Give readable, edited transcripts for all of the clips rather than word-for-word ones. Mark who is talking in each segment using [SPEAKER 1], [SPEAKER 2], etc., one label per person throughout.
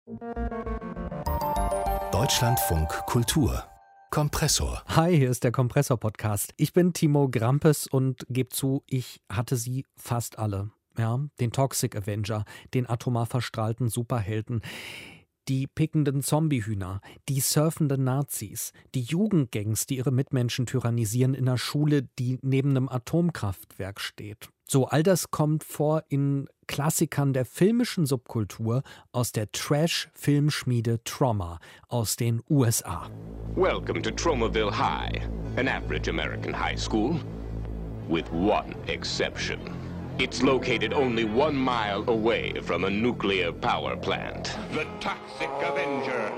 [SPEAKER 1] Deutschlandfunk Kultur Kompressor.
[SPEAKER 2] Hi, hier ist der Kompressor-Podcast. Ich bin Timo Grampes und gebe zu, ich hatte sie fast alle. Ja, den Toxic Avenger, den atomar verstrahlten Superhelden, die pickenden Zombiehühner, die surfenden Nazis, die Jugendgangs, die ihre Mitmenschen tyrannisieren in einer Schule, die neben einem Atomkraftwerk steht. So, all das kommt vor in Klassikern der filmischen Subkultur aus der Trash-Filmschmiede Troma aus den USA.
[SPEAKER 3] Welcome to Tromaville High, an average American high school, with one exception. It's located only 1 mile away from a nuclear power plant. The Toxic Avenger.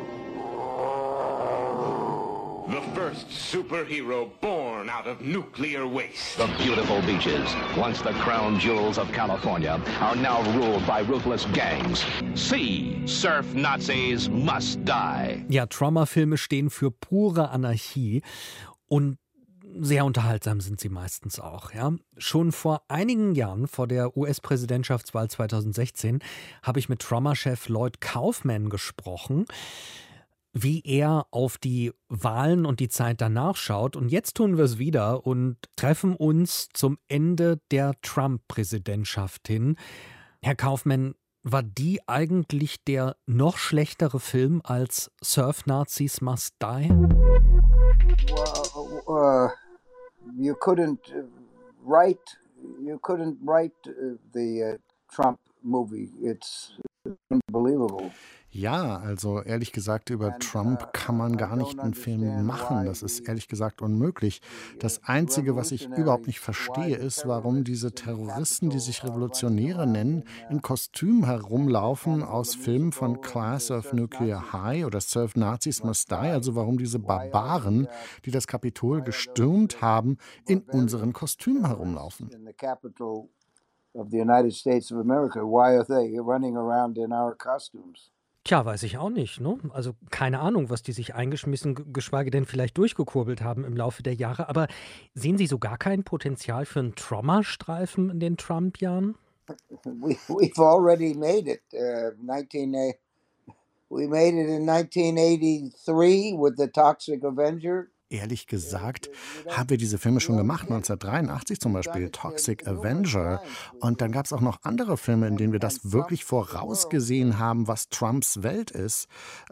[SPEAKER 3] The first superhero born out of nuclear waste.
[SPEAKER 4] The beautiful beaches, once the crown jewels of California, are now ruled by ruthless gangs. Sea surf Nazis must die.
[SPEAKER 2] Ja, Troma-Filme stehen für pure Anarchie und sehr unterhaltsam sind sie meistens auch. Ja. Schon vor einigen Jahren, vor der US-Präsidentschaftswahl 2016, habe ich mit Troma-Chef Lloyd Kaufman gesprochen, wie er auf die Wahlen und die Zeit danach schaut. Und jetzt tun wir es wieder und treffen uns zum Ende der Trump-Präsidentschaft hin. Herr Kaufman, war die eigentlich der noch schlechtere Film als Surf Nazis Must Die?
[SPEAKER 5] You couldn't write the Trump movie. It's unbelievable.
[SPEAKER 6] Ja, also ehrlich gesagt, über Trump kann man gar nicht einen Film machen. Das ist ehrlich gesagt unmöglich. Das Einzige, was ich überhaupt nicht verstehe, ist, warum diese Terroristen, die sich Revolutionäre nennen, in Kostümen herumlaufen aus Filmen von Class of Nuclear High oder Surf Nazis Must Die. Also warum diese Barbaren, die das Kapitol gestürmt haben, in unseren Kostümen herumlaufen.
[SPEAKER 5] Of the United States of America, why are they running around in our costumes?
[SPEAKER 2] Tja, weiß ich auch nicht, ne? Also keine Ahnung, was die sich eingeschmissen, geschweige denn vielleicht durchgekurbelt haben im Laufe der Jahre. Aber sehen Sie so gar kein Potenzial für einen Trauma-Streifen in den Trump-Jahren?
[SPEAKER 5] We've already made it. We made it in 1983 with the Toxic Avenger.
[SPEAKER 6] Ehrlich gesagt, haben wir diese Filme schon gemacht, 1983 zum Beispiel, Toxic Avenger. Und dann gab es auch noch andere Filme, in denen wir das wirklich vorausgesehen haben, was Trumps Welt ist.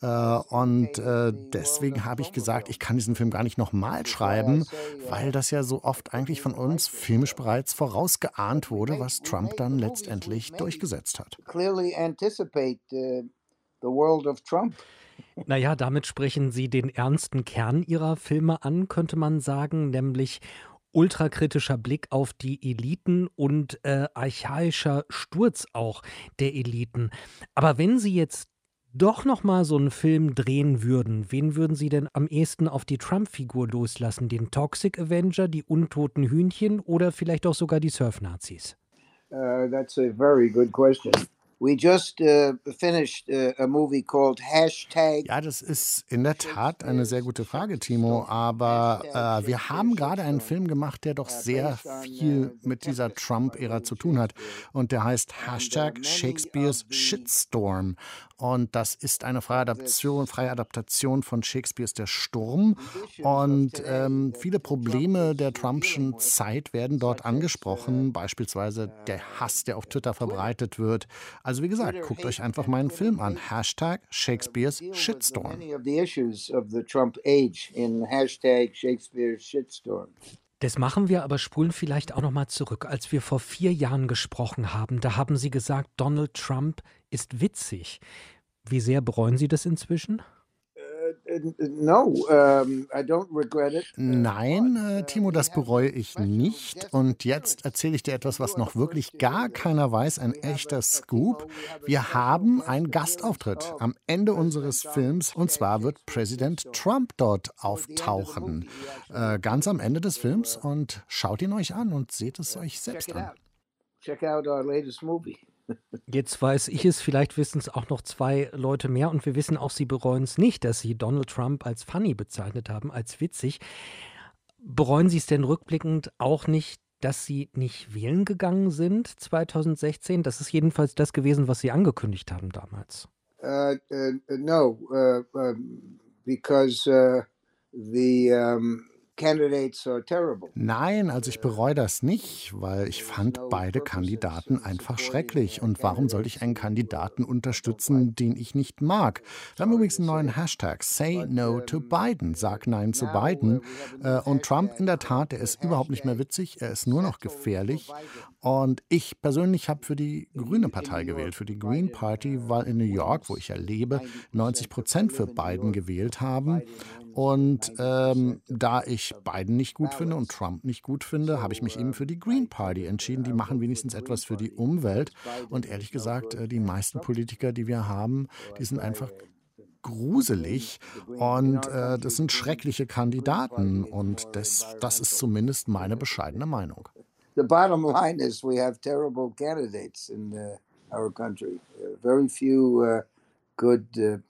[SPEAKER 6] Deswegen habe ich gesagt, ich kann diesen Film gar nicht nochmal schreiben, weil das ja so oft eigentlich von uns filmisch bereits vorausgeahnt wurde, was Trump dann letztendlich durchgesetzt hat.
[SPEAKER 5] Clearly anticipate the world of Trump.
[SPEAKER 2] Naja, damit sprechen Sie den ernsten Kern Ihrer Filme an, könnte man sagen, nämlich ultrakritischer Blick auf die Eliten und archaischer Sturz auch der Eliten. Aber wenn Sie jetzt doch noch mal so einen Film drehen würden, wen würden Sie denn am ehesten auf die Trump-Figur loslassen? Den Toxic Avenger, die untoten Hühnchen oder vielleicht auch sogar die Surf-Nazis?
[SPEAKER 5] That's a very good question. We just finished a movie called Hashtag.
[SPEAKER 6] Ja, das ist in der Tat eine sehr gute Frage, Timo. Aber wir haben gerade einen Film gemacht, der doch sehr viel mit dieser Trump-Ära zu tun hat. Und der heißt Hashtag Shakespeare's Shitstorm. Und das ist eine freie Adaptation von Shakespeares Der Sturm. Und viele Probleme der Trumpschen Zeit werden dort angesprochen. Beispielsweise der Hass, der auf Twitter verbreitet wird. Also wie gesagt, guckt euch einfach meinen Film an. Hashtag Shakespeare's Shitstorm.
[SPEAKER 2] Das machen wir, aber spulen vielleicht auch noch mal zurück. Als wir vor 4 Jahren gesprochen haben, da haben Sie gesagt, Donald Trump ist witzig. Wie sehr bereuen Sie das inzwischen?
[SPEAKER 5] I don't regret it.
[SPEAKER 6] Nein, Timo, das bereue ich nicht. Und jetzt erzähle ich dir etwas, was noch wirklich gar keiner weiß, ein echter Scoop. Wir haben einen Gastauftritt am Ende unseres Films und zwar wird Präsident Trump dort auftauchen. Ganz am Ende des Films und schaut ihn euch an und seht es euch selbst an.
[SPEAKER 5] Check out our latest movie.
[SPEAKER 2] Jetzt weiß ich es, vielleicht wissen es auch noch 2 Leute mehr und wir wissen auch, Sie bereuen es nicht, dass Sie Donald Trump als funny bezeichnet haben, als witzig. Bereuen Sie es denn rückblickend auch nicht, dass Sie nicht wählen gegangen sind 2016? Das ist jedenfalls das gewesen, was Sie angekündigt haben damals.
[SPEAKER 5] No, because the candidates are terrible.
[SPEAKER 6] Nein, also ich bereue das nicht, weil ich fand beide Kandidaten einfach schrecklich. Und warum sollte ich einen Kandidaten unterstützen, den ich nicht mag? Wir haben übrigens einen neuen Hashtag, Say No to Biden, sag Nein zu Biden. Und Trump in der Tat, der ist überhaupt nicht mehr witzig, er ist nur noch gefährlich. Und ich persönlich habe für die Grüne Partei gewählt, für die Green Party, weil in New York, wo ich ja lebe, 90% für Biden gewählt haben. Und da ich Biden nicht gut finde und Trump nicht gut finde, habe ich mich eben für die Green Party entschieden. Die machen wenigstens etwas für die Umwelt. Und ehrlich gesagt, die meisten Politiker, die wir haben, die sind einfach gruselig und das sind schreckliche Kandidaten. Und das ist zumindest meine bescheidene Meinung.
[SPEAKER 5] The bottom line is we have terrible candidates in our country. Very few good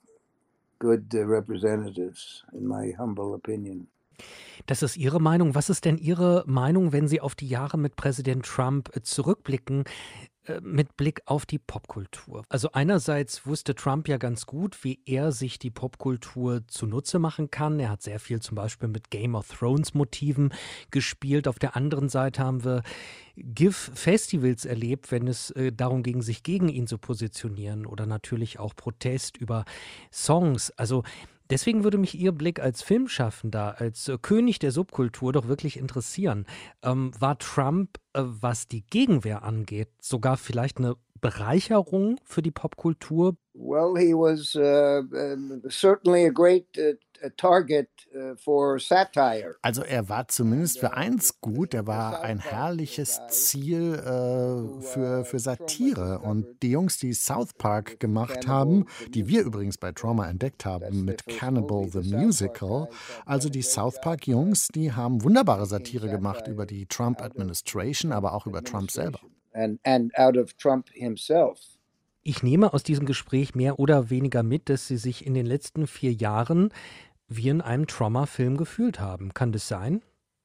[SPEAKER 5] representatives, in my humble opinion.
[SPEAKER 2] Das ist Ihre Meinung. Was ist denn Ihre Meinung, wenn Sie auf die Jahre mit Präsident Trump zurückblicken, mit Blick auf die Popkultur? Also einerseits wusste Trump ja ganz gut, wie er sich die Popkultur zunutze machen kann. Er hat sehr viel zum Beispiel mit Game of Thrones Motiven gespielt. Auf der anderen Seite haben wir GIF-Festivals erlebt, wenn es darum ging, sich gegen ihn zu positionieren, oder natürlich auch Protest über Songs. Also deswegen würde mich Ihr Blick als Filmschaffender, als König der Subkultur doch wirklich interessieren. War Trump, was die Gegenwehr angeht, sogar vielleicht eine Bereicherung für die Popkultur?
[SPEAKER 5] Well, he was certainly a great target for satire.
[SPEAKER 6] Also er war zumindest für eins gut, er war ein herrliches Ziel für Satire. Und die Jungs, die South Park gemacht haben, die wir übrigens bei Trauma entdeckt haben mit Cannibal the Musical, also die South Park Jungs, die haben wunderbare Satire gemacht über die Trump-Administration, aber auch über Trump selber.
[SPEAKER 5] And out of Trump himself.
[SPEAKER 2] Ich nehme aus diesem Gespräch mehr oder weniger mit, dass Sie sich in den letzten 4 Jahren wie in einem Trauma-Film gefühlt haben. Kann das sein?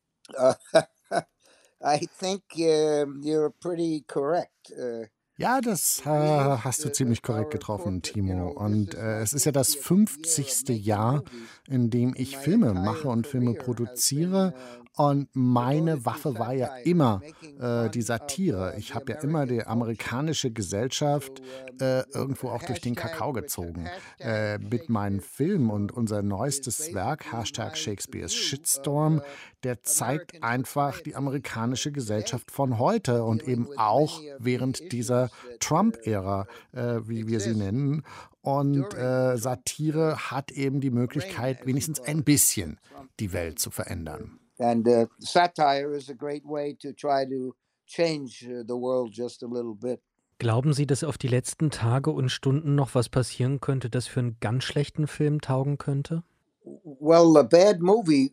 [SPEAKER 5] I think you're pretty correct.
[SPEAKER 6] Ja, das hast du ziemlich korrekt getroffen, Timo. Und es ist ja das 50. Jahr, in dem ich Filme mache und Filme produziere. Und meine Waffe war ja immer die Satire. Ich habe ja immer die amerikanische Gesellschaft irgendwo auch durch den Kakao gezogen. Mit meinen Filmen, und unser neuestes Werk, Hashtag Shakespeare's Shitstorm, der zeigt einfach die amerikanische Gesellschaft von heute und eben auch während dieser Trump-Ära, wie wir sie nennen. Und Satire hat eben die Möglichkeit, wenigstens ein bisschen die Welt zu verändern.
[SPEAKER 5] And satire is a great way to try to change the world just a little bit.
[SPEAKER 2] Glauben Sie, dass auf die letzten Tage und Stunden noch was passieren könnte, das für einen ganz schlechten Film taugen könnte?
[SPEAKER 5] Well, a bad movie,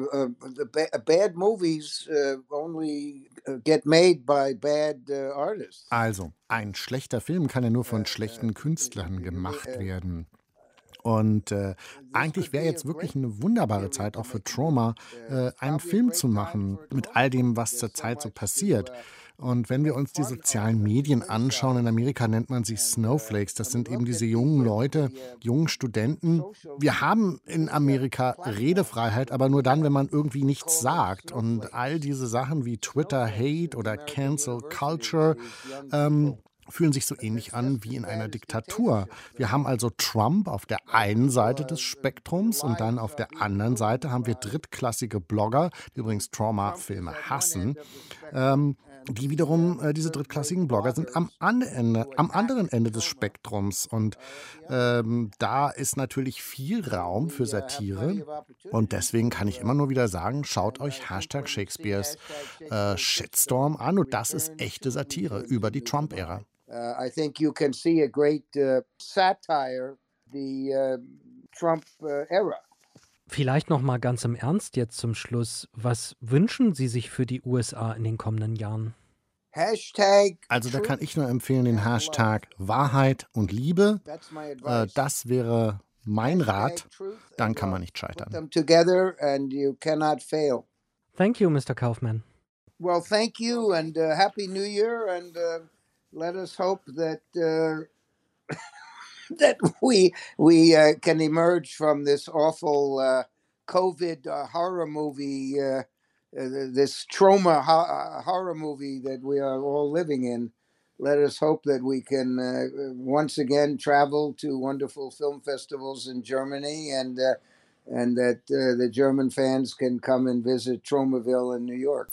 [SPEAKER 5] bad movies only get made by bad artists.
[SPEAKER 6] Also, ein schlechter Film kann ja nur von schlechten Künstlern gemacht werden. Und eigentlich wäre jetzt wirklich eine wunderbare Zeit auch für Trauma, einen Film zu machen mit all dem, was zurzeit so passiert. Und wenn wir uns die sozialen Medien anschauen, in Amerika nennt man sie Snowflakes, das sind eben diese jungen Leute, jungen Studenten. Wir haben in Amerika Redefreiheit, aber nur dann, wenn man irgendwie nichts sagt. Und all diese Sachen wie Twitter Hate oder Cancel Culture fühlen sich so ähnlich an wie in einer Diktatur. Wir haben also Trump auf der einen Seite des Spektrums und dann auf der anderen Seite haben wir drittklassige Blogger, die übrigens Trauma-Filme hassen, die wiederum, diese drittklassigen Blogger sind am anderen Ende des Spektrums. Und da ist natürlich viel Raum für Satire. Und deswegen kann ich immer nur wieder sagen, schaut euch Hashtag Shakespeare's Shitstorm an. Und das ist echte Satire über die Trump-Ära.
[SPEAKER 5] I think you can see a great satire, the Trump era.
[SPEAKER 2] Vielleicht noch mal ganz im Ernst jetzt zum Schluss. Was wünschen Sie sich für die USA in den kommenden Jahren?
[SPEAKER 6] Also da kann ich nur empfehlen den Hashtag Wahrheit und Liebe. Das wäre mein Rat. Dann kann man nicht scheitern.
[SPEAKER 2] Thank you, Mr. Kaufman.
[SPEAKER 5] Well, thank you and Happy New Year and let us hope that that we can emerge from this awful COVID horror movie, this trauma horror movie that we are all living in. Let us hope that we can once again travel to wonderful film festivals in Germany, and that the German fans can come and visit Tromaville in New York.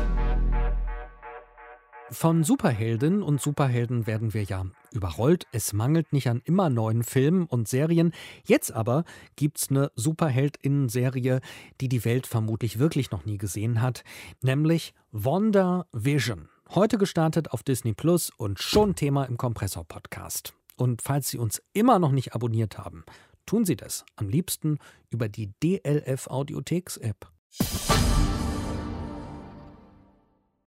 [SPEAKER 2] Von Superheldinnen und Superhelden werden wir ja überrollt. Es mangelt nicht an immer neuen Filmen und Serien. Jetzt aber gibt's eine Superheldinnen-Serie, die die Welt vermutlich wirklich noch nie gesehen hat, nämlich WandaVision. Heute gestartet auf Disney Plus und schon Thema im Kompressor-Podcast. Und falls Sie uns immer noch nicht abonniert haben, tun Sie das am liebsten über die DLF Audiotheks-App.